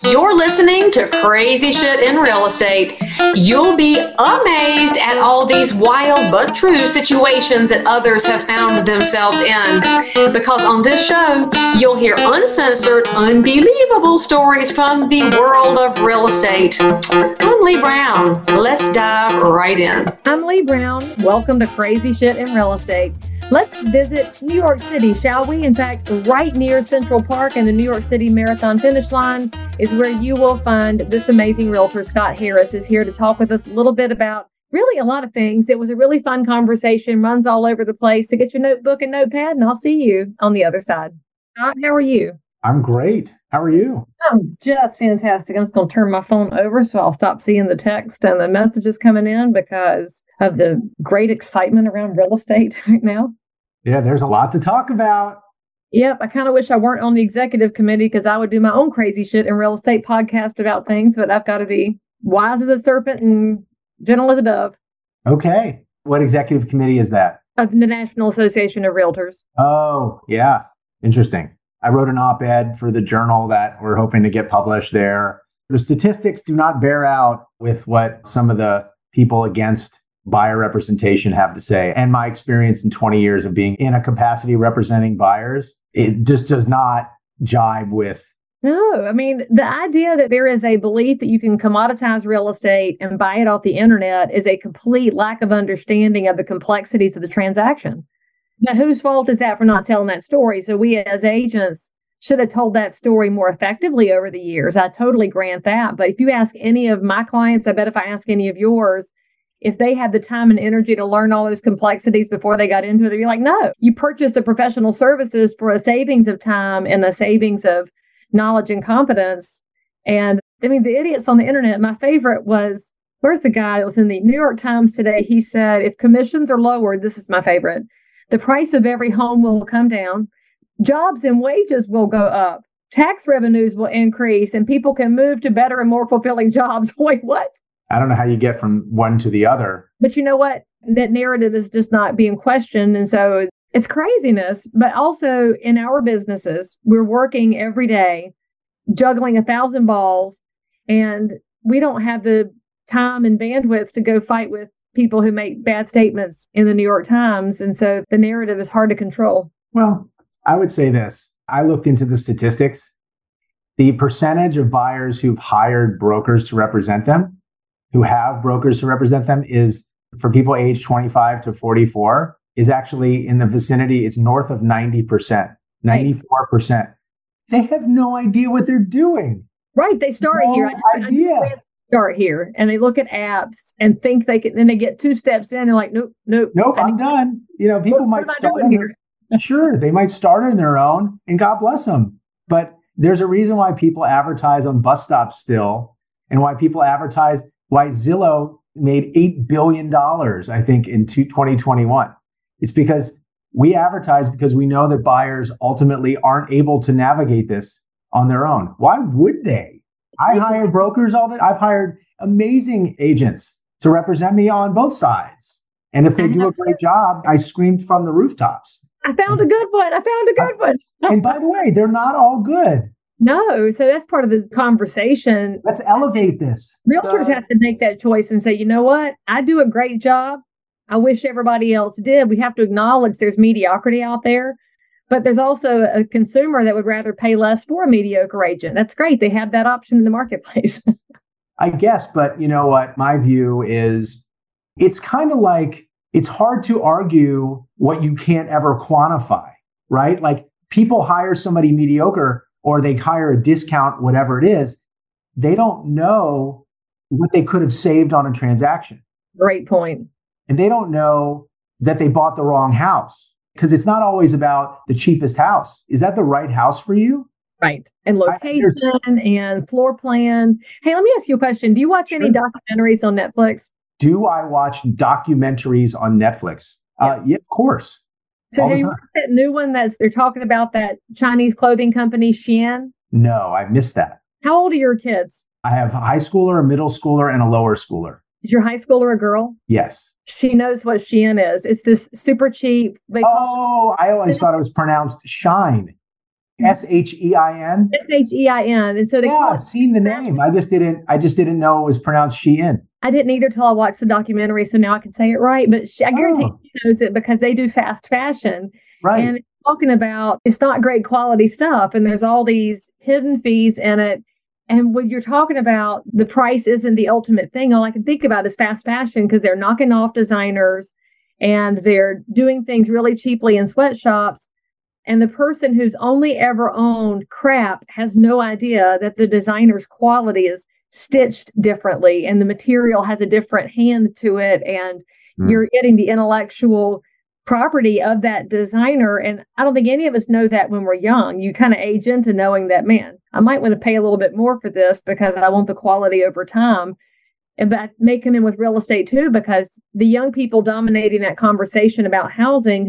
You're listening to Crazy Shit in Real Estate. You'll be amazed at all these wild but true situations that others have found themselves in. Because on this show, you'll hear uncensored, unbelievable stories from the world of real estate. I'm Lee Brown. Let's dive right in. I'm Lee Brown. Welcome to Crazy Shit in Real Estate. Let's visit New York City, shall we? In fact, right near Central Park and the New York City Marathon finish line is where you will find this amazing realtor. Scott Harris is here to talk with us a little bit about really a lot of things. It was a really fun conversation, runs all over the place. So get your notebook and notepad and I'll see you on the other side. Scott, how are you? I'm great. How are you? I'm just fantastic. I'm just going to turn my phone over so I'll stop seeing the text and the messages coming in because of the great excitement around real estate right now. Yeah, there's a lot to talk about. Yep. I kind of wish I weren't on the executive committee because I would do my own crazy shit in real estate podcast about things, but I've got to be wise as a serpent and gentle as a dove. Okay. What executive committee is that? Of the National Association of Realtors. Oh, yeah. Interesting. I wrote an op-ed for the journal that we're hoping to get published there. The statistics do not bear out with what some of the people against buyer representation have to say. And my experience in 20 years of being in a capacity representing buyers, it just does not jibe with. No, I mean, the idea that there is a belief that you can commoditize real estate and buy it off the internet is a complete lack of understanding of the complexities of the transaction. Now, whose fault is that for not telling that story? So we as agents should have told that story more effectively over the years. I totally grant that. But if you ask any of my clients, I bet if I ask any of yours, if they had the time and energy to learn all those complexities before they got into it, they'd be like, no, you purchase the professional services for a savings of time and a savings of knowledge and competence. And I mean, the idiots on the internet, my favorite was, where's the guy that was in the New York Times today? He said, if commissions are lowered, this is my favorite, the price of every home will come down, jobs and wages will go up, tax revenues will increase, and people can move to better and more fulfilling jobs. Wait, what? I don't know how you get from one to the other. But you know what? That narrative is just not being questioned. And so it's craziness. But also in our businesses, we're working every day, juggling 1,000 balls, and we don't have the time and bandwidth to go fight with people who make bad statements in the New York Times. And so the narrative is hard to control. Well, I would say this. I looked into the statistics. The percentage of buyers who've hired brokers to represent them, who have brokers to represent them, is for people aged 25 to 44 is actually in the vicinity. It's north of 90%, 94%. They have no idea what they're doing. Right. They start here. I start here and they look at apps and think they can, then they get 2 steps in and like, nope, I'm done. You know, people might start sure, they might start on their own and God bless them. But there's a reason why people advertise on bus stops still and why people advertise. Why Zillow made $8 billion, I think, in 2021. It's because we advertise because we know that buyers ultimately aren't able to navigate this on their own. Why would they? I hire brokers all that. I've hired amazing agents to represent me on both sides. And if they do a great job, I screamed from the rooftops. I found a good one. And by the way, they're not all good. No. So that's part of the conversation. Let's elevate this. Realtors have to make that choice and say, you know what? I do a great job. I wish everybody else did. We have to acknowledge there's mediocrity out there, but there's also a consumer that would rather pay less for a mediocre agent. That's great. They have that option in the marketplace. I guess, but you know what? My view is it's kind of like it's hard to argue what you can't ever quantify, right? Like people hire somebody mediocre or they hire a discount, whatever it is, they don't know what they could have saved on a transaction. Great point. And they don't know that they bought the wrong house because it's not always about the cheapest house. Is that the right house for you? Right. And location and floor plan. Hey, let me ask you a question. Do you watch any documentaries on Netflix? Do I watch documentaries on Netflix? Yeah, of course. So have you watched that new one they're talking about, that Chinese clothing company, Shein? No, I missed that. How old are your kids? I have a high schooler, a middle schooler, and a lower schooler. Is your high schooler a girl? Yes. She knows what Shein is. It's this super cheap. I always thought it was pronounced shine. Shein. Shein. And so I've seen the name. I just didn't know it was pronounced Shein. I didn't either till I watched the documentary, so now I can say it right. But I guarantee she knows it because they do fast fashion. Right. And it's talking about it's not great quality stuff, and there's all these hidden fees in it. And when you're talking about the price isn't the ultimate thing, all I can think about is fast fashion because they're knocking off designers and they're doing things really cheaply in sweatshops. And the person who's only ever owned crap has no idea that the designer's quality is stitched differently and the material has a different hand to it. And you're getting the intellectual property of that designer. And I don't think any of us know that when we're young. You kind of age into knowing that, man, I might want to pay a little bit more for this because I want the quality over time. But I may come in with real estate too, because the young people dominating that conversation about housing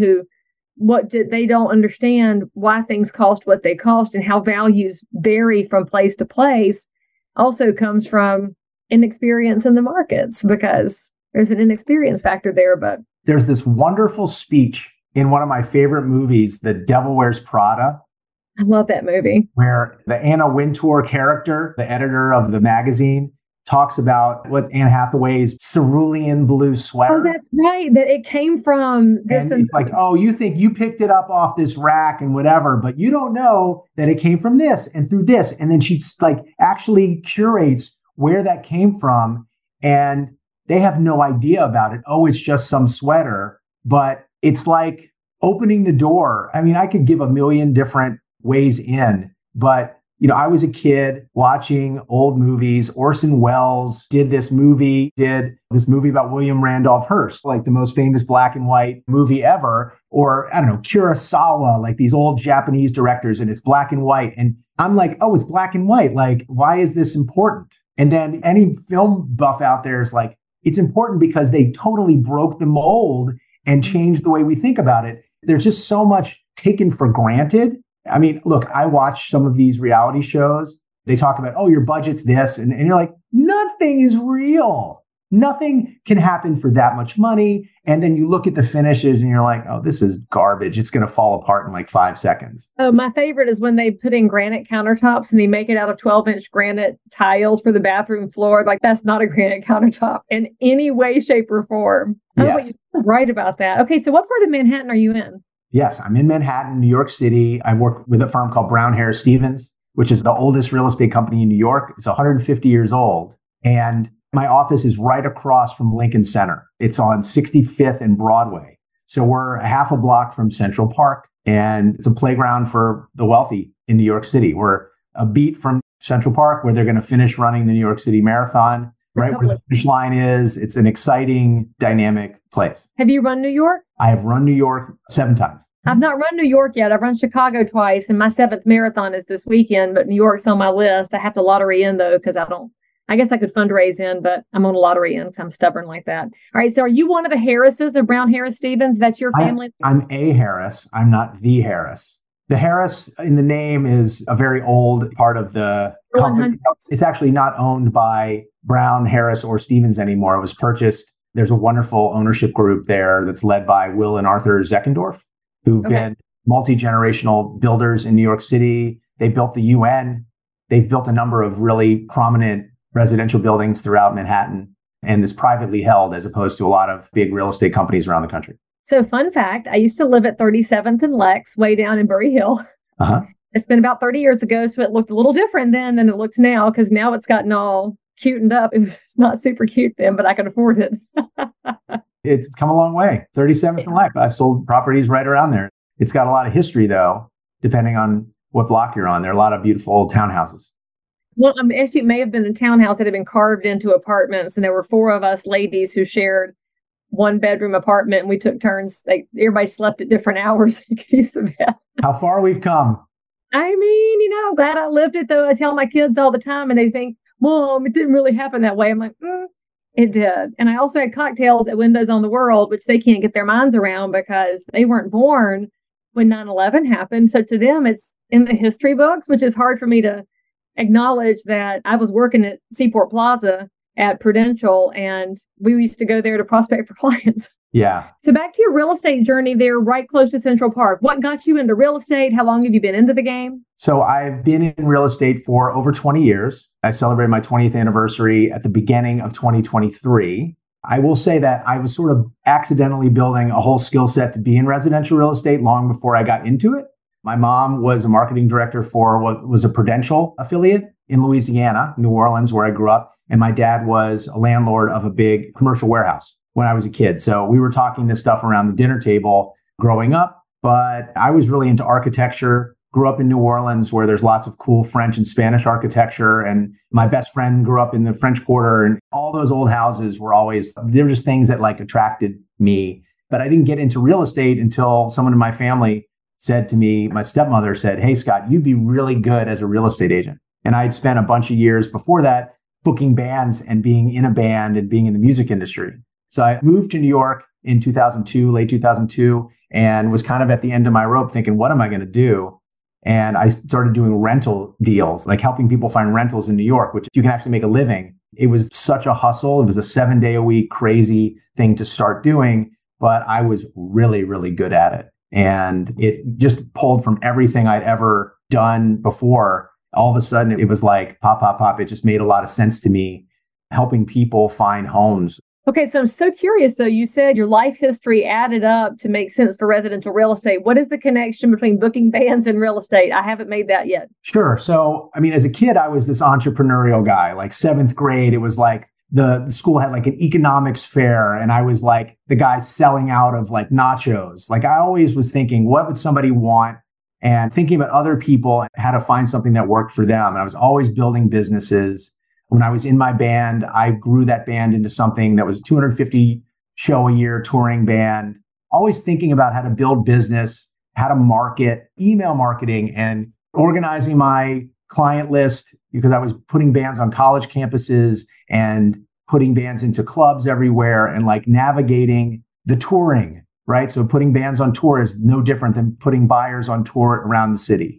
they don't understand why things cost what they cost and how values vary from place to place also comes from inexperience in the markets because there's an inexperience factor there. But there's this wonderful speech in one of my favorite movies, The Devil Wears Prada. I love that movie. Where the Anna Wintour character, the editor of the magazine, talks about what's Anne Hathaway's cerulean blue sweater. Oh, that's right. That it came from this. And it's like, oh, you think you picked it up off this rack and whatever, but you don't know that it came from this and through this. And then she actually curates where that came from. And they have no idea about it. Oh, it's just some sweater. But it's like opening the door. I mean, I could give a million different ways in, but I was a kid watching old movies. Orson Welles did this movie about William Randolph Hearst, like the most famous black and white movie ever. Or, I don't know, Kurosawa, like these old Japanese directors, and it's black and white. And I'm like, oh, it's black and white. Like, why is this important? And then any film buff out there is like, it's important because they totally broke the mold and changed the way we think about it. There's just so much taken for granted. I mean, look, I watch some of these reality shows. They talk about, oh, your budget's this. And you're like, nothing is real. Nothing can happen for that much money. And then you look at the finishes and you're like, oh, this is garbage. It's going to fall apart in like 5 seconds. Oh, my favorite is when they put in granite countertops and they make it out of 12-inch granite tiles for the bathroom floor. Like, that's not a granite countertop in any way, shape, or form. Yes. Oh, you're right about that. Okay, so what part of Manhattan are you in? Yes, I'm in Manhattan, New York City. I work with a firm called Brown Harris Stevens, which is the oldest real estate company in New York. It's 150 years old. And my office is right across from Lincoln Center. It's on 65th and Broadway. So we're a half a block from Central Park, and it's a playground for the wealthy in New York City. We're a beat from Central Park where they're going to finish running the New York City Marathon, right where the finish line is. It's an exciting, dynamic place. Have you run New York? I have run New York 7 times. I've not run New York yet. I've run Chicago twice, and my 7th marathon is this weekend, but New York's on my list. I have to lottery in, though, because I guess I could fundraise in, but I'm on a lottery in because I'm stubborn like that. All right. So are you one of the Harrises of Brown Harris Stevens? That's your family? I'm a Harris. I'm not the Harris. The Harris in the name is a very old part of the company. It's actually not owned by Brown, Harris, or Stevens anymore. It was purchased. There's a wonderful ownership group there that's led by Will and Arthur Zeckendorf, who've been multi-generational builders in New York City. They built the UN. They've built a number of really prominent residential buildings throughout Manhattan, and is privately held as opposed to a lot of big real estate companies around the country. So fun fact, I used to live at 37th and Lex, way down in Bury Hill. Uh-huh. It's been about 30 years ago, so it looked a little different then than it looks now, because now it's gotten all cutened up. It's not super cute then, but I could afford it. It's come a long way. 37th and Lex. I've sold properties right around there. It's got a lot of history, though, depending on what block you're on. There are a lot of beautiful old townhouses. Well, actually, it may have been a townhouse that had been carved into apartments, and there were 4 of us ladies who shared 1-bedroom apartment, and we took turns. Like, everybody slept at different hours. You could use the bed. How far we've come. I mean, I'm glad I lived it, though. I tell my kids all the time, and they think, Mom, it didn't really happen that way. I'm like, it did. And I also had cocktails at Windows on the World, which they can't get their minds around because they weren't born when 9/11 happened. So to them, it's in the history books, which is hard for me to acknowledge that I was working at Seaport Plaza at Prudential, and we used to go there to prospect for clients. Yeah. So back to your real estate journey there, right close to Central Park. What got you into real estate? How long have you been into the game? So I've been in real estate for over 20 years. I celebrated my 20th anniversary at the beginning of 2023. I will say that I was sort of accidentally building a whole skill set to be in residential real estate long before I got into it. My mom was a marketing director for what was a Prudential affiliate in Louisiana, New Orleans, where I grew up. And my dad was a landlord of a big commercial warehouse when I was a kid. So we were talking this stuff around the dinner table growing up, but I was really into architecture. Grew up in New Orleans where there's lots of cool French and Spanish architecture. And my best friend grew up in the French Quarter, and all those old houses were they were just things that like attracted me. But I didn't get into real estate until someone in my family said to me, my stepmother said, "Hey, Scott, you'd be really good as a real estate agent." And I had spent a bunch of years before that booking bands and being in a band and being in the music industry. So I moved to New York in 2002, late 2002, and was kind of at the end of my rope thinking, what am I going to do? And I started doing rental deals, like helping people find rentals in New York, which you can actually make a living. It was such a hustle. It was a 7-day-a-week crazy thing to start doing, but I was really, really good at it. And it just pulled from everything I'd ever done before. All of a sudden, it was like pop, pop, pop. It just made a lot of sense to me, helping people find homes. Okay, so I'm so curious, though. You said your life history added up to make sense for residential real estate. What is the connection between booking bands and real estate? I haven't made that yet. Sure. So, I mean, as a kid, I was this entrepreneurial guy. Like 7th grade, it was like the school had like an economics fair, and I was like the guy selling out of like nachos. Like I always was thinking, what would somebody want? And thinking about other people, how to find something that worked for them. And I was always building businesses. When I was in my band, I grew that band into something that was a 250 show a year touring band, always thinking about how to build business, how to market, email marketing, and organizing my client list because I was putting bands on college campuses and putting bands into clubs everywhere and like navigating the touring, right? So putting bands on tour is no different than putting buyers on tour around the city.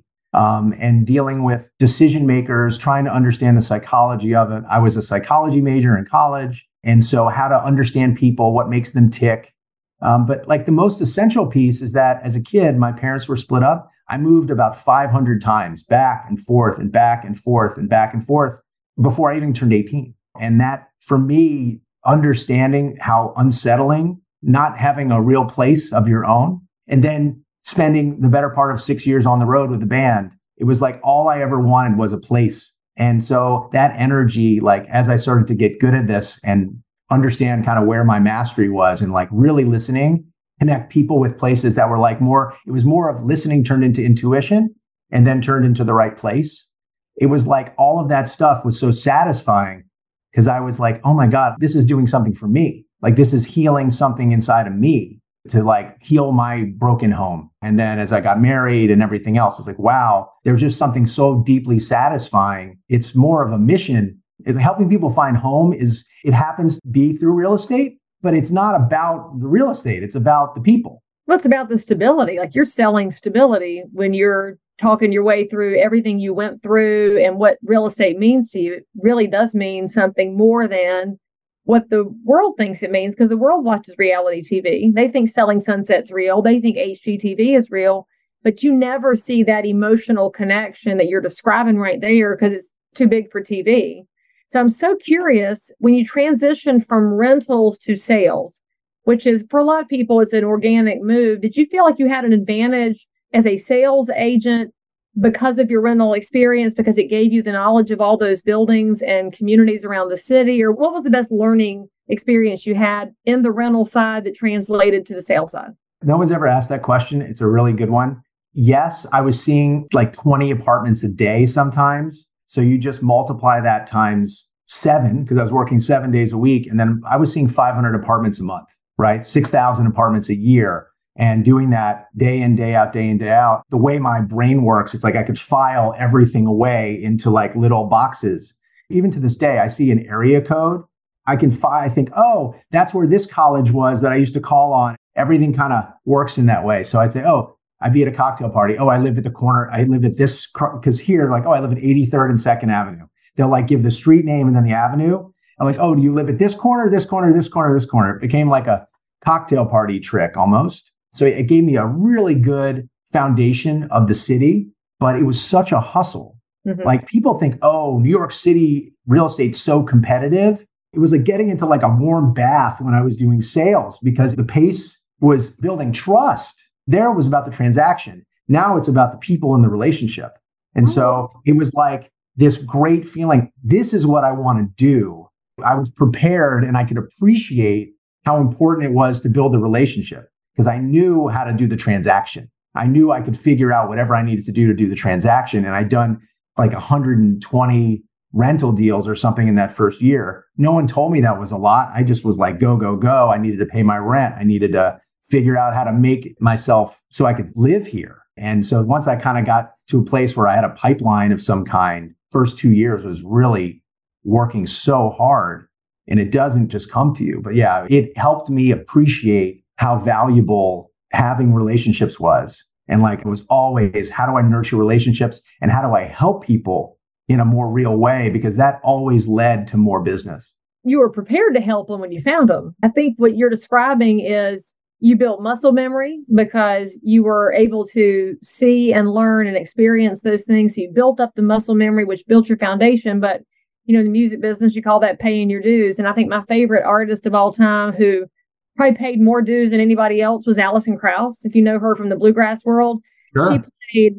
And dealing with decision makers, trying to understand the psychology of it. I was a psychology major in college. And so how to understand people, what makes them tick. But like the most essential piece is that as a kid, my parents were split up. I moved about 500 times back and forth and back and forth and back and forth before I even turned 18. And that for me, understanding how unsettling, not having a real place of your own, and then spending the better part of 6 years on the road with the band, it was like all I ever wanted was a place. And so that energy, like as I started to get good at this and understand kind of where my mastery was and like really listening, connect people with places that were like it was more of listening turned into intuition and then turned into the right place. It was like all of that stuff was so satisfying because I was like, oh my God, this is doing something for me. Like this is healing something inside of me to like heal my broken home. And then as I got married and everything else, I was like, wow, there's just something so deeply satisfying. It's more of a mission. Is helping people find home it happens to be through real estate, but it's not about the real estate. It's about the people. Well, it's about the stability. Like you're selling stability when you're talking your way through everything you went through and what real estate means to you. It really does mean something more than what the world thinks it means, because the world watches reality TV. They think Selling Sunset's real. They think HGTV is real, but you never see that emotional connection that you're describing right there because it's too big for TV. So I'm so curious, when you transition from rentals to sales, which is for a lot of people, it's an organic move. Did you feel like you had an advantage as a sales agent because of your rental experience, because it gave you the knowledge of all those buildings and communities around the city? Or what was the best learning experience you had in the rental side that translated to the sales side? No one's ever asked that question. It's a really good one. Yes, I was seeing like 20 apartments a day sometimes. So you just multiply that times 7, because I was working 7 days a week. And then I was seeing 500 apartments a month, right? 6,000 apartments a year. And doing that day in, day out, day in, day out, the way my brain works, it's like I could file everything away into like little boxes. Even to this day, I see an area code. I think, oh, that's where this college was that I used to call on. Everything kind of works in that way. So I'd say, oh, I'd be at a cocktail party. Oh, I live at the corner. I live at this, because here, like, oh, I live at 83rd and 2nd Avenue. They'll like give the street name and then the avenue. I'm like, oh, do you live at this corner, this corner, this corner, this corner? It became like a cocktail party trick almost. So it gave me a really good foundation of the city, but it was such a hustle. Mm-hmm. Like people think, oh, New York City real estate's so competitive. It was like getting into like a warm bath when I was doing sales because the pace was building trust. There was about the transaction. Now it's about the people and the relationship. And so it was like this great feeling. This is what I want to do. I was prepared and I could appreciate how important it was to build the relationship because I knew how to do the transaction. I knew I could figure out whatever I needed to do the transaction. And I'd done like 120 rental deals or something in that first year. No one told me that was a lot. I just was like, go, go, go. I needed to pay my rent. I needed to figure out how to make myself so I could live here. And so once I kind of got to a place where I had a pipeline of some kind, first 2 years was really working so hard, and it doesn't just come to you. But yeah, it helped me appreciate how valuable having relationships was. And like it was always, how do I nurture relationships and how do I help people in a more real way? Because that always led to more business. You were prepared to help them when you found them. I think what you're describing is you built muscle memory because you were able to see and learn and experience those things. So you built up the muscle memory, which built your foundation. But, you know, in the music business, you call that paying your dues. And I think my favorite artist of all time who probably paid more dues than anybody else was Alison Krauss. If you know her from the bluegrass world, sure. She played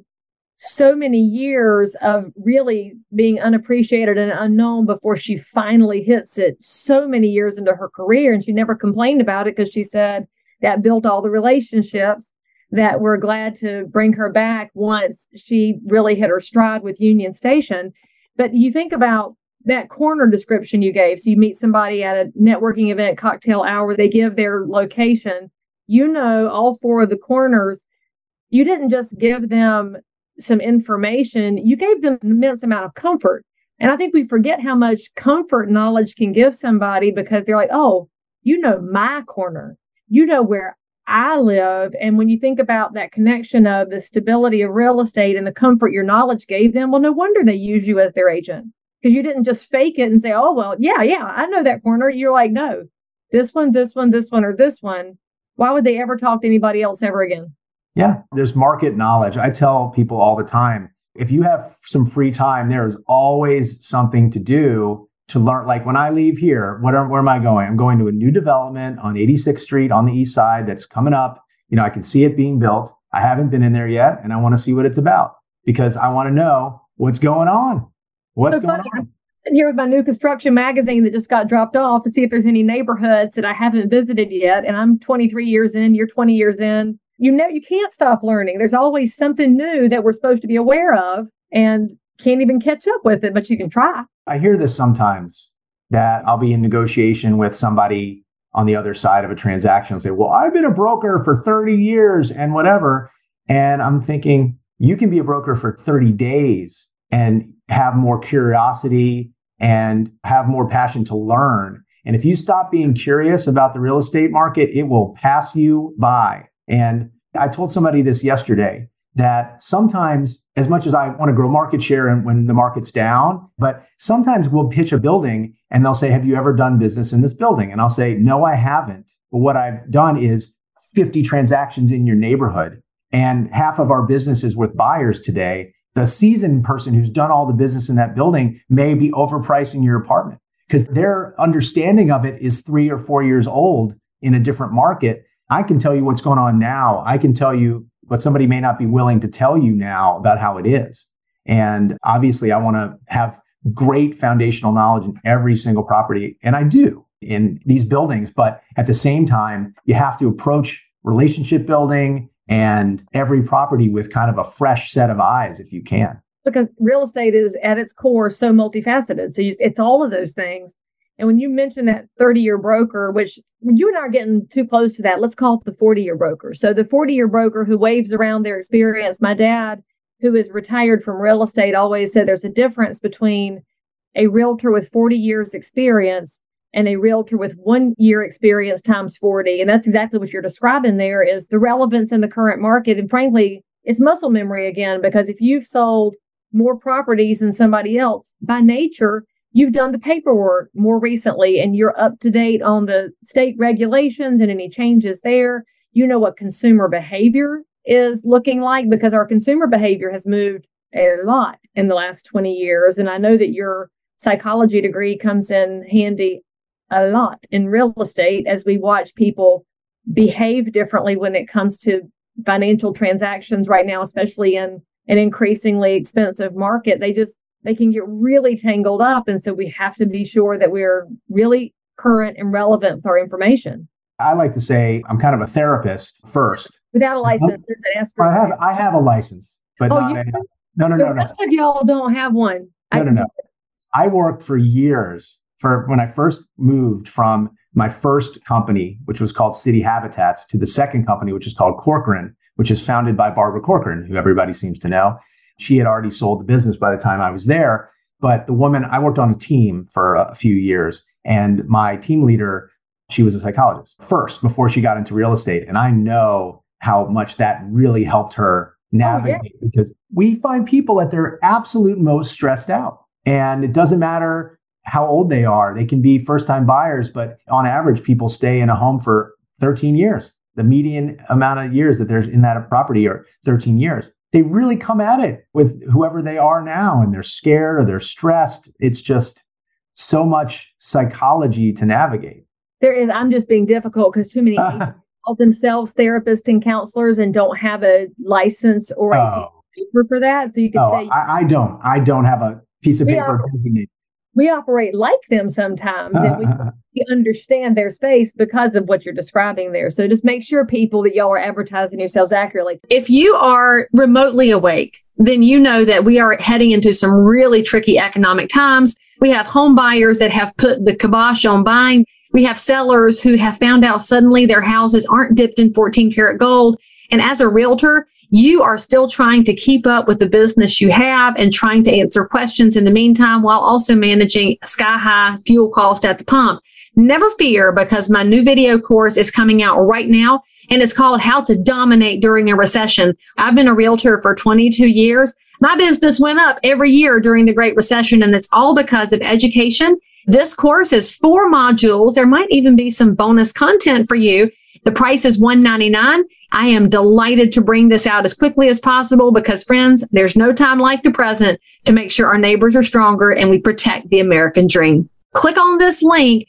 so many years of really being unappreciated and unknown before she finally hits it so many years into her career. And she never complained about it because she said that built all the relationships that were glad to bring her back once she really hit her stride with Union Station. But you think about that corner description you gave. So you meet somebody at a networking event, cocktail hour, they give their location. You know, all four of the corners, you didn't just give them some information, you gave them an immense amount of comfort. And I think we forget how much comfort knowledge can give somebody because they're like, oh, you know my corner. You know where I live. And when you think about that connection of the stability of real estate and the comfort your knowledge gave them, well, no wonder they use you as their agent. Because you didn't just fake it and say, oh, well, yeah, I know that corner. You're like, no, this one, or this one. Why would they ever talk to anybody else ever again? Yeah, there's market knowledge. I tell people all the time, if you have some free time, there's always something to do to learn. Like when I leave here, where am I going? I'm going to a new development on 86th Street on the east side that's coming up. You know, I can see it being built. I haven't been in there yet, and I want to see what it's about because I want to know what's going on. What's going on? I'm sitting here with my new construction magazine that just got dropped off to see if there's any neighborhoods that I haven't visited yet. And I'm 23 years in, you're 20 years in. You know, you can't stop learning. There's always something new that we're supposed to be aware of and can't even catch up with it, but you can try. I hear this sometimes that I'll be in negotiation with somebody on the other side of a transaction and say, well, I've been a broker for 30 years and whatever. And I'm thinking, you can be a broker for 30 days and have more curiosity and have more passion to learn. And if you stop being curious about the real estate market, it will pass you by. And I told somebody this yesterday that sometimes, as much as I want to grow market share and when the market's down, but sometimes we'll pitch a building and they'll say, have you ever done business in this building? And I'll say, no, I haven't. But what I've done is 50 transactions in your neighborhood. And half of our business is with buyers today. The seasoned person who's done all the business in that building may be overpricing your apartment because their understanding of it is 3 or 4 years old in a different market. I can tell you what's going on now. I can tell you what somebody may not be willing to tell you now about how it is. And obviously, I want to have great foundational knowledge in every single property. And I do in these buildings. But at the same time, you have to approach relationship building and every property with kind of a fresh set of eyes if you can. Because real estate is at its core so multifaceted. So it's all of those things. And when you mention that 30-year broker, which you and I are getting too close to that, let's call it the 40-year broker. So the 40-year broker who waves around their experience, my dad, who is retired from real estate, always said there's a difference between a realtor with 40 years experience and a realtor with 1 year experience times 40. And that's exactly what you're describing there is the relevance in the current market. And frankly, it's muscle memory again, because if you've sold more properties than somebody else, by nature, you've done the paperwork more recently and you're up to date on the state regulations and any changes there. You know what consumer behavior is looking like, because our consumer behavior has moved a lot in the last 20 years. And I know that your psychology degree comes in handy a lot in real estate as we watch people behave differently when it comes to financial transactions right now, especially in an increasingly expensive market. They can get really tangled up. And so we have to be sure that we're really current and relevant with our information. I like to say I'm kind of a therapist first. Without a license, there's an asterisk. I have a license, but not no. The rest of y'all don't have one. No. I worked for years when I first moved from my first company, which was called City Habitats, to the second company, which is called Corcoran, which is founded by Barbara Corcoran, who everybody seems to know. She had already sold the business by the time I was there. But the woman, I worked on a team for a few years, and my team leader, she was a psychologist first before she got into real estate. And I know how much that really helped her navigate, because we find people at their absolute most stressed out. And it doesn't matter how old they are. They can be first-time buyers, but on average, people stay in a home for 13 years. The median amount of years that they're in that property are 13 years. They really come at it with whoever they are now, and they're scared or they're stressed. It's just so much psychology to navigate. There is. I'm just being difficult because too many people call themselves therapists and counselors and don't have a license or a paper for that. So you can say, I don't have a piece of paper designated. We operate like them sometimes, and we understand their space because of what you're describing there. So just make sure, people, that y'all are advertising yourselves accurately. If you are remotely awake, then you know that we are heading into some really tricky economic times. We have home buyers that have put the kibosh on buying. We have sellers who have found out suddenly their houses aren't dipped in 14 karat gold. And as a realtor, you are still trying to keep up with the business you have and trying to answer questions in the meantime, while also managing sky-high fuel cost at the pump. Never fear, because my new video course is coming out right now, and it's called How to Dominate During a Recession. I've been a realtor for 22 years. My business went up every year during the Great Recession, and it's all because of education. This course is 4 modules. There might even be some bonus content for you. The price is $199. I am delighted to bring this out as quickly as possible because, friends, there's no time like the present to make sure our neighbors are stronger and we protect the American dream. Click on this link,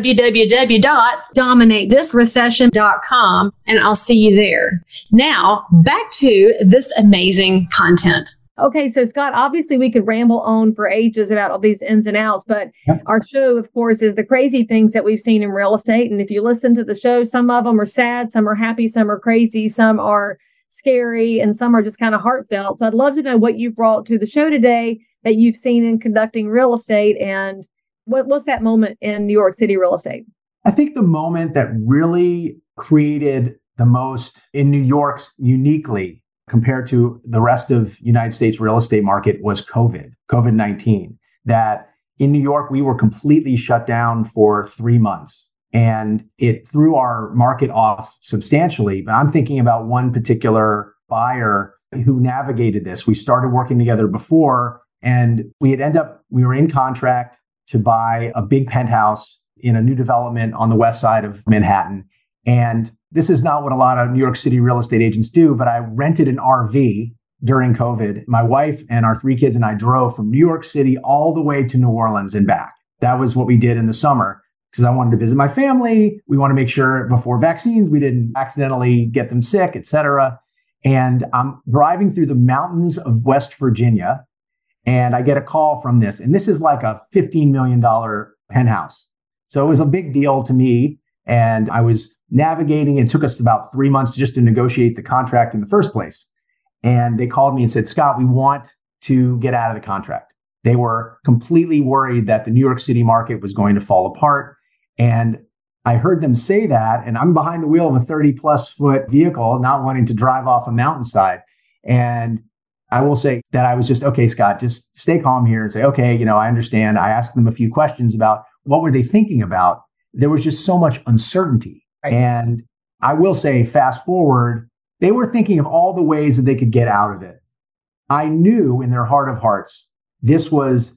www.dominatethisrecession.com, and I'll see you there. Now, back to this amazing content. Okay, so Scott, obviously we could ramble on for ages about all these ins and outs, but our show, of course, is the crazy things that we've seen in real estate. And if you listen to the show, some of them are sad, some are happy, some are crazy, some are scary, and some are just kind of heartfelt. So I'd love to know what you've brought to the show today that you've seen in conducting real estate, and what's that moment in New York City real estate? I think the moment that really created the most in New York uniquely compared to the rest of United States real estate market was COVID-19. That in New York, we were completely shut down for 3 months, and it threw our market off substantially. But I'm thinking about one particular buyer who navigated this. We started working together before, and we were in contract to buy a big penthouse in a new development on the west side of Manhattan. And this is not what a lot of New York City real estate agents do, but I rented an RV during COVID. My wife and our 3 kids and I drove from New York City all the way to New Orleans and back. That was what we did in the summer because I wanted to visit my family. We want to make sure before vaccines, we didn't accidentally get them sick, et cetera. And I'm driving through the mountains of West Virginia, and I get a call from this. And this is like a $15 million penthouse. So it was a big deal to me. And I was navigating. It took us about 3 months just to negotiate the contract in the first place. And they called me and said, Scott, we want to get out of the contract. They were completely worried that the New York City market was going to fall apart. And I heard them say that, and I'm behind the wheel of a 30+ foot vehicle, not wanting to drive off a mountainside. And I will say that I was just, okay, Scott, just stay calm here and say, okay, I understand. I asked them a few questions about what were they thinking about. There was just so much uncertainty. Right. And I will say, fast forward, they were thinking of all the ways that they could get out of it. I knew in their heart of hearts, this was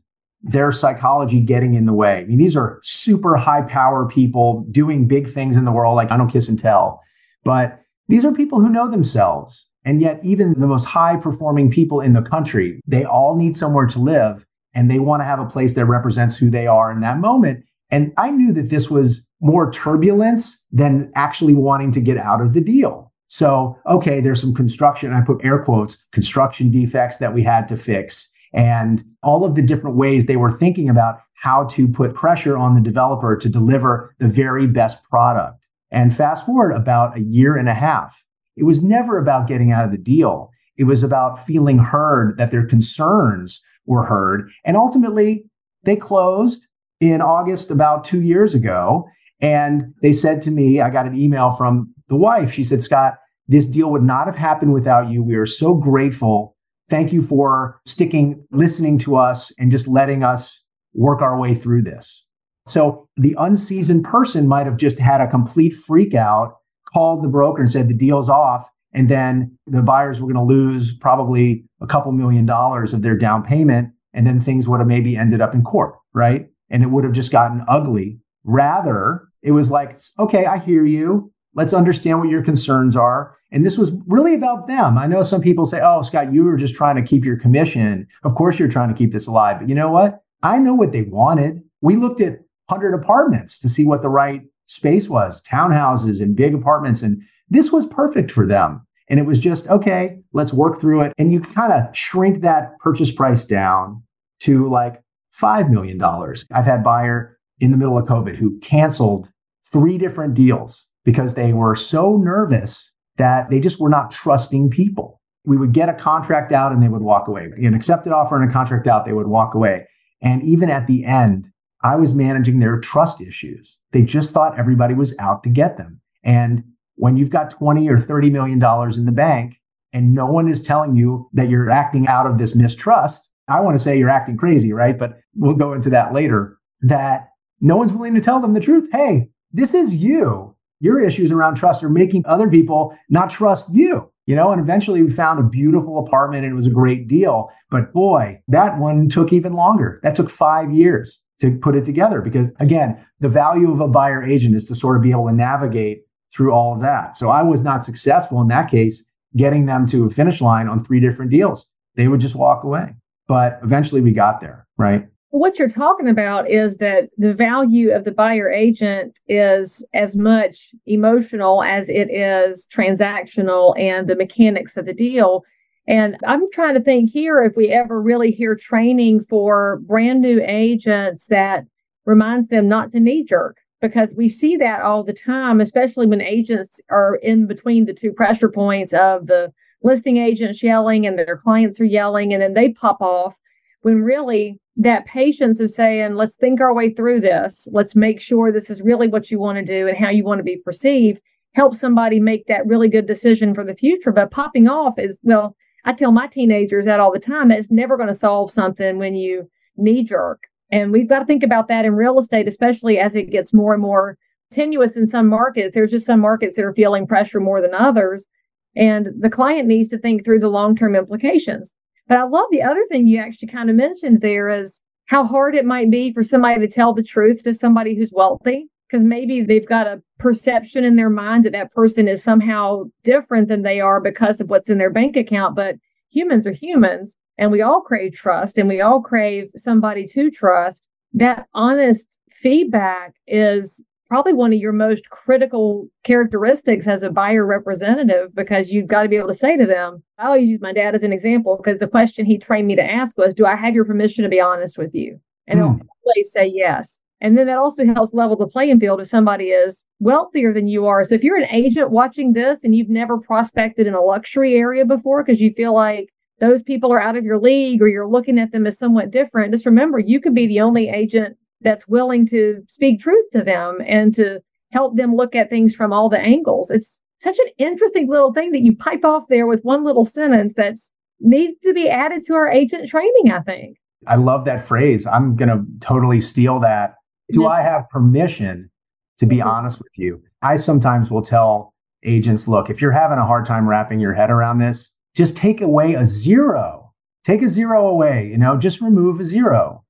their psychology getting in the way. I mean, these are super high power people doing big things in the world. Like, I don't kiss and tell, but these are people who know themselves. And yet even the most high performing people in the country, they all need somewhere to live and they want to have a place that represents who they are in that moment. And I knew that this was more turbulence than actually wanting to get out of the deal. So, okay, there's some construction, I put air quotes, construction defects that we had to fix, and all of the different ways they were thinking about how to put pressure on the developer to deliver the very best product. And fast forward about a year and a half, it was never about getting out of the deal. It was about feeling heard, that their concerns were heard. And ultimately, they closed in August about 2 years ago. And they said to me, I got an email from the wife. She said, Scott, this deal would not have happened without you. We are so grateful. Thank you for listening to us and just letting us work our way through this. So the unseasoned person might have just had a complete freak out, called the broker and said the deal's off. And then the buyers were going to lose probably a couple $1 million of their down payment. And then things would have maybe ended up in court, right? And it would have just gotten ugly. Rather, it was like, okay, I hear you. Let's understand what your concerns are. And this was really about them. I know some people say, oh, Scott, you were just trying to keep your commission. Of course, you're trying to keep this alive. But you know what? I know what they wanted. We looked at 100 apartments to see what the right space was, townhouses and big apartments. And this was perfect for them. And it was just, okay, let's work through it. And you kind of shrink that purchase price down to like $5 million. I've had buyer in the middle of COVID who canceled 3 different deals because they were so nervous that they just were not trusting people. We would get a contract out and they would walk away. An accepted offer and a contract out, they would walk away. And even at the end, I was managing their trust issues. They just thought everybody was out to get them. And when you've got $20 or $30 million in the bank and no one is telling you that you're acting out of this mistrust, I want to say you're acting crazy, right? But we'll go into that later, that no one's willing to tell them the truth. Hey, this is you. Your issues around trust are making other people not trust you. And eventually we found a beautiful apartment and it was a great deal. But boy, that one took even longer. That took 5 years to put it together because, again, the value of a buyer agent is to sort of be able to navigate through all of that. So I was not successful in that case, getting them to a finish line on 3 different deals. They would just walk away. But eventually we got there, right? What you're talking about is that the value of the buyer agent is as much emotional as it is transactional and the mechanics of the deal. And I'm trying to think here if we ever really hear training for brand new agents that reminds them not to knee jerk, because we see that all the time, especially when agents are in between the 2 pressure points of the listing agents yelling and their clients are yelling, and then they pop off when really that patience of saying, let's think our way through this. Let's make sure this is really what you want to do and how you want to be perceived. Help somebody make that really good decision for the future. But popping off is, well, I tell my teenagers that all the time. It's never going to solve something when you knee jerk. And we've got to think about that in real estate, especially as it gets more and more tenuous in some markets. There's just some markets that are feeling pressure more than others. And the client needs to think through the long-term implications. But I love the other thing you actually kind of mentioned there is how hard it might be for somebody to tell the truth to somebody who's wealthy, because maybe they've got a perception in their mind that that person is somehow different than they are because of what's in their bank account. But humans are humans, and we all crave trust, and we all crave somebody to trust. That honest feedback is probably one of your most critical characteristics as a buyer representative, because you've got to be able to say to them, I always use my dad as an example, because the question he trained me to ask was, do I have your permission to be honest with you? And they'll always say yes. And then that also helps level the playing field if somebody is wealthier than you are. So if you're an agent watching this and you've never prospected in a luxury area before because you feel like those people are out of your league or you're looking at them as somewhat different, just remember, you could be the only agent that's willing to speak truth to them and to help them look at things from all the angles. It's such an interesting little thing that you pipe off there with one little sentence that's needs to be added to our agent training, I think. I love that phrase. I'm going to totally steal that. Do I have permission to be honest with you? I sometimes will tell agents, look, if you're having a hard time wrapping your head around this, just take away a 0. Take a 0 away, just remove a 0.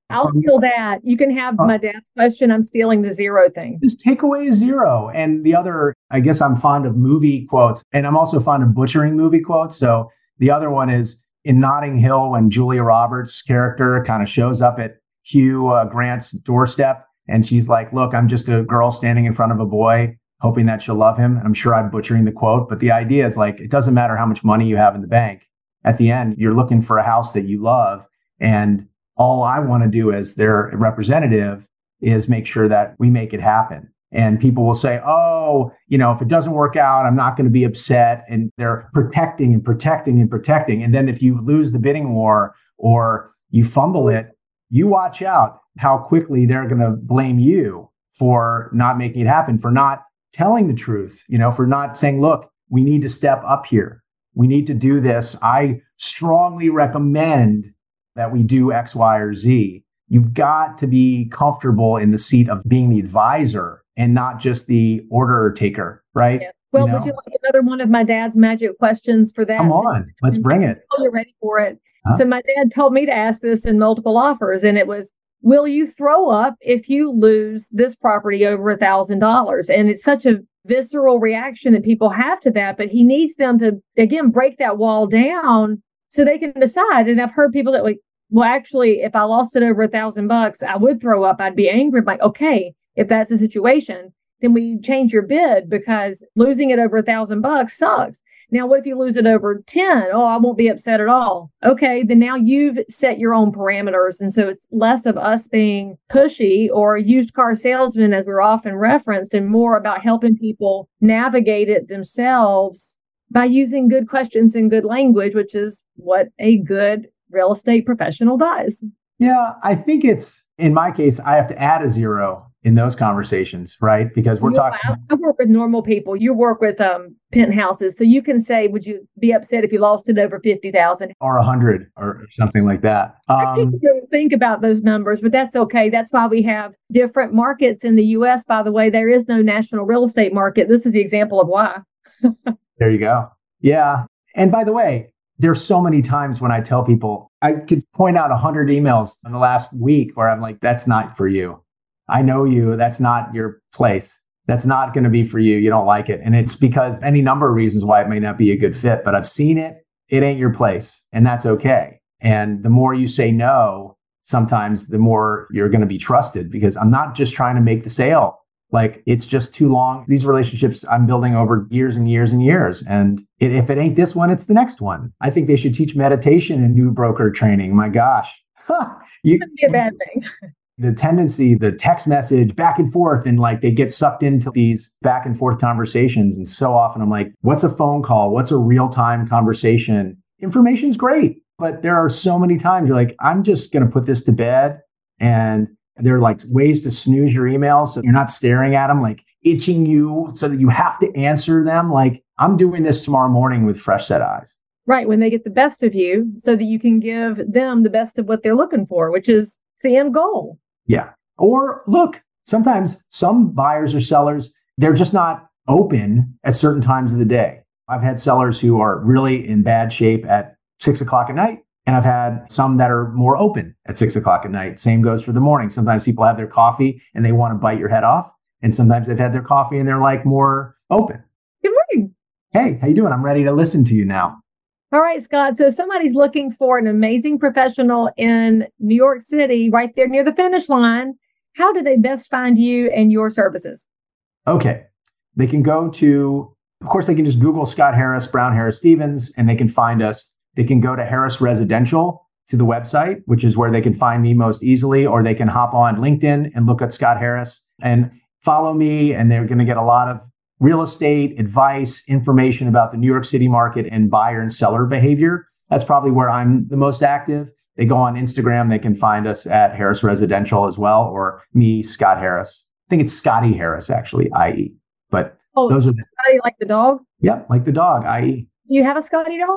I'll steal that. You can have my dad's question. I'm stealing the zero thing. Just take away zero. And the other, I guess I'm fond of movie quotes, and I'm also fond of butchering movie quotes. So the other one is in Notting Hill when Julia Roberts' character kind of shows up at Hugh Grant's doorstep. And she's like, look, I'm just a girl standing in front of a boy, hoping that she'll love him. I'm sure I'm butchering the quote, but the idea is like, it doesn't matter how much money you have in the bank. At the end, you're looking for a house that you love. And all I want to do as their representative is make sure that we make it happen. And people will say, oh, if it doesn't work out, I'm not going to be upset. And they're protecting and protecting and protecting. And then if you lose the bidding war or you fumble it, you watch out how quickly they're going to blame you for not making it happen, for not telling the truth, for not saying, look, we need to step up here. We need to do this. I strongly recommend that we do X, Y, or Z. You've got to be comfortable in the seat of being the advisor and not just the order taker, right? Yeah. Well, would you like another one of my dad's magic questions for that? Come on, let's bring it. Oh, you're ready for it. Huh? So my dad told me to ask this in multiple offers, and it was, will you throw up if you lose this property over $1,000? And it's such a visceral reaction that people have to that, but he needs them to, again, break that wall down so they can decide. And I've heard people that like, well, actually, if I lost it over $1,000, I would throw up. I'd be angry. I'm like, okay, if that's the situation, then we change your bid because losing it over $1,000 sucks. Now, what if you lose it over 10? Oh, I won't be upset at all. Okay, then now you've set your own parameters. And so it's less of us being pushy or used car salesmen, as we're often referenced, and more about helping people navigate it themselves by using good questions and good language, which is what a good real estate professional does. Yeah, I think in my case, I have to add a zero in those conversations, right? Because we're talking. I work with normal people. You work with penthouses. So you can say, would you be upset if you lost it over 50,000 or 100 or something like that? I can't really think about those numbers, but that's okay. That's why we have different markets in the U.S. By the way, there is no national real estate market. This is the example of why. There you go. Yeah. And by the way, there's so many times when I tell people, I could point out 100 emails in the last week where I'm like, that's not for you. I know you. That's not your place. That's not going to be for you. You don't like it. And it's because any number of reasons why it may not be a good fit, but I've seen it. It ain't your place. And that's okay. And the more you say no, sometimes the more you're going to be trusted because I'm not just trying to make the sale. Like it's just too long. These relationships I'm building over years and years and years. And if it ain't this one, it's the next one. I think they should teach meditation in new broker training. My gosh. It wouldn't be a bad thing. The tendency, the text message back and forth, and like they get sucked into these back and forth conversations. And so often I'm like, what's a phone call? What's a real-time conversation? Information's great. But there are so many times you're like, I'm just going to put this to bed. And there are like ways to snooze your emails so you're not staring at them, like itching you so that you have to answer them. Like I'm doing this tomorrow morning with fresh set eyes. Right. When they get the best of you so that you can give them the best of what they're looking for, which is the end goal. Yeah. Or look, sometimes some buyers or sellers, they're just not open at certain times of the day. I've had sellers who are really in bad shape at 6 o'clock at night. And I've had some that are more open at 6 o'clock at night. Same goes for the morning. Sometimes people have their coffee and they want to bite your head off. And sometimes they've had their coffee and they're like more open. Good morning. Hey, how you doing? I'm ready to listen to you now. All right, Scott. So if somebody's looking for an amazing professional in New York City, right there near the finish line, how do they best find you and your services? Okay. They can go to, of course, they can just Google Scott Harris, Brown Harris Stevens, and they can find us. They can go to Harris Residential to the website, which is where they can find me most easily, or they can hop on LinkedIn and look at Scott Harris and follow me. And they're going to get a lot of real estate advice, information about the New York City market and buyer and seller behavior. That's probably where I'm the most active. They go on Instagram. They can find us at Harris Residential as well, or me, Scott Harris. I think it's Scotty Harris, actually, IE. But those are Scotty, like the dog? Yep, like the dog, IE. Do you have a Scotty dog?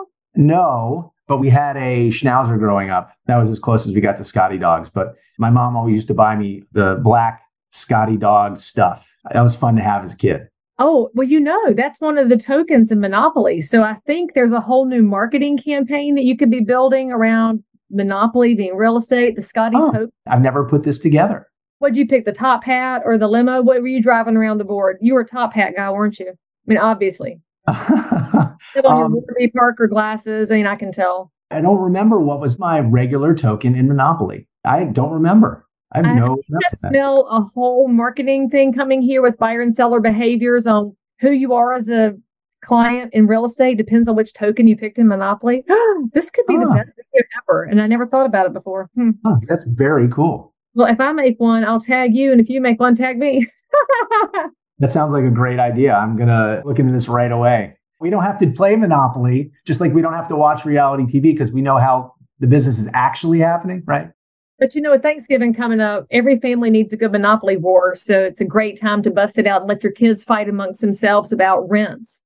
No, but we had a Schnauzer growing up. That was as close as we got to Scotty dogs. But my mom always used to buy me the black Scotty dog stuff. That was fun to have as a kid. Oh, well, that's one of the tokens in Monopoly. So I think there's a whole new marketing campaign that you could be building around Monopoly being real estate, the Scotty token. I've never put this together. What'd you pick, the top hat or the limo? What were you driving around the board? You were a top hat guy, weren't you? I mean, obviously. On your Warby Parker glasses, I mean, I can tell. I don't remember what was my regular token in Monopoly. I don't remember. I smell a whole marketing thing coming here with buyer and seller behaviors on who you are as a client in real estate. Depends on which token you picked in Monopoly. This could be the best video ever. And I never thought about it before. That's very cool. Well, if I make one, I'll tag you. And if you make one, tag me. That sounds like a great idea. I'm going to look into this right away. We don't have to play Monopoly, just like we don't have to watch reality TV because we know how the business is actually happening, right? But with Thanksgiving coming up, every family needs a good Monopoly war. So it's a great time to bust it out and let your kids fight amongst themselves about rents.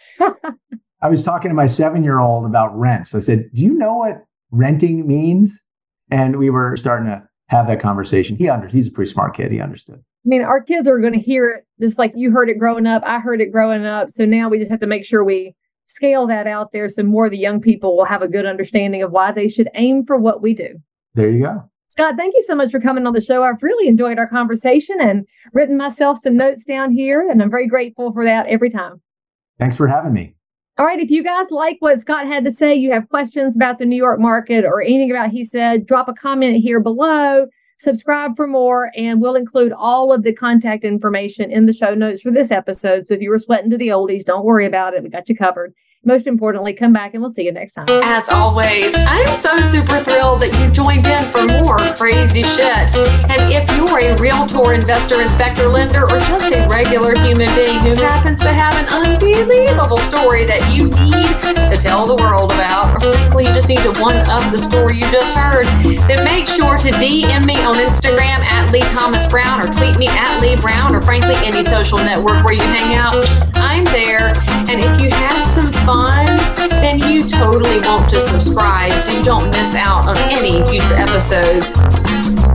I was talking to my 7-year-old about rents. I said, do you know what renting means? And we were starting to have that conversation. He's a pretty smart kid. He understood. I mean, our kids are going to hear it just like you heard it growing up. I heard it growing up. So now we just have to make sure we scale that out there so more of the young people will have a good understanding of why they should aim for what we do. There you go. Scott, thank you so much for coming on the show. I've really enjoyed our conversation and written myself some notes down here, and I'm very grateful for that every time. Thanks for having me. All right. If you guys like what Scott had to say, you have questions about the New York market or anything about he said, drop a comment here below, subscribe for more, and we'll include all of the contact information in the show notes for this episode. So if you were sweating to the oldies, don't worry about it. We got you covered. Most importantly, come back and we'll see you next time. As always, I'm so super thrilled that you joined in for more crazy shit. And if you're a realtor, investor, inspector, lender, or just a regular human being who happens to have an unbelievable story that you need to tell the world about, or frankly, you just need to one-up the story you just heard, then make sure to DM me on Instagram at Lee Thomas Brown, or tweet me at Lee Brown, or frankly, any social network where you hang out. I'm there. And if you had some fun, then you totally want to subscribe so you don't miss out on any future episodes.